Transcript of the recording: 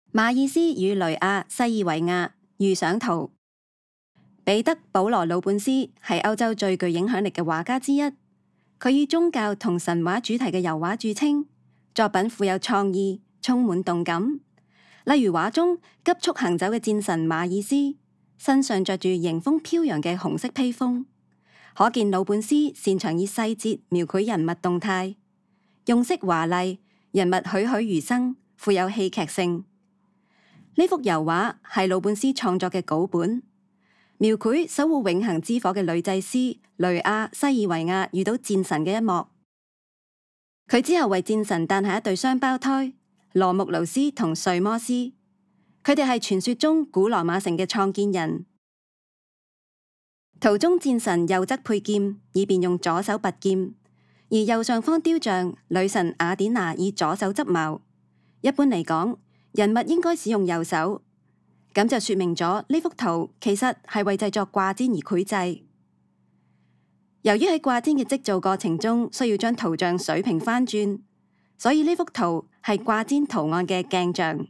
馬爾斯與雷亞西爾維亞遇上圖。彼得·保羅·魯本斯係歐洲最具影響力嘅畫家之一。佢以宗教同神話主題嘅油畫著稱，作品富有創意，充滿動感。例如畫中急速行走嘅戰神馬爾斯，身上着住迎風飄揚嘅紅色披風，可見魯本斯擅長以細節描繪人物動態，用色華麗，人物栩栩如生，富有戲劇性。呢幅油畫係魯本斯創作嘅稿本，描繪守護永恆之火嘅女祭司雷亞西爾維亞遇到戰神嘅一幕。佢之後為戰神誕下一對雙胞胎羅穆勞斯同瑞摩斯，佢哋係傳說中古羅馬城嘅創建人。圖中戰神右側佩劍，以便用左手拔劍，而右上方雕像女神雅典娜以左手執矛。一般嚟講，人物應該使用右手，咁就說明咗呢幅圖其實係為製作掛氈而繪製。由於喺掛氈嘅織造過程中需要將圖像水平翻轉，所以呢幅圖係掛氈圖案嘅鏡像。